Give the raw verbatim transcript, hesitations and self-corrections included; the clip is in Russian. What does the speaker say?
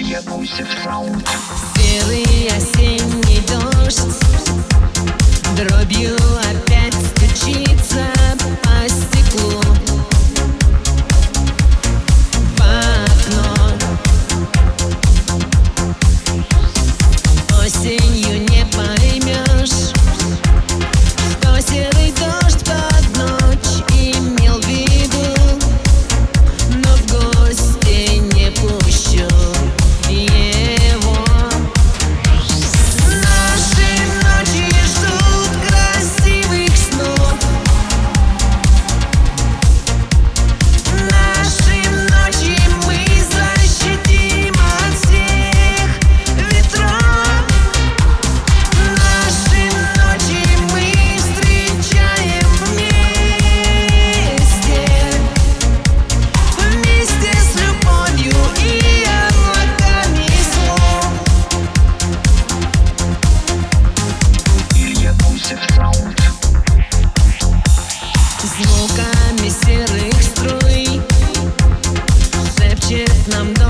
Серый осенний дождь дробью опять стучится по стеклу, в окно. Осенью не поймешь, что серый дождь под ночь имел в виду, но в гости не пущу его. Наши ночи ждут красивых снов, наши ночи мы защитим от всех ветров, наши ночи мы встречаем вместе, вместе с любовью и облаками слов. Звуками серых струй шепчет нам дождь.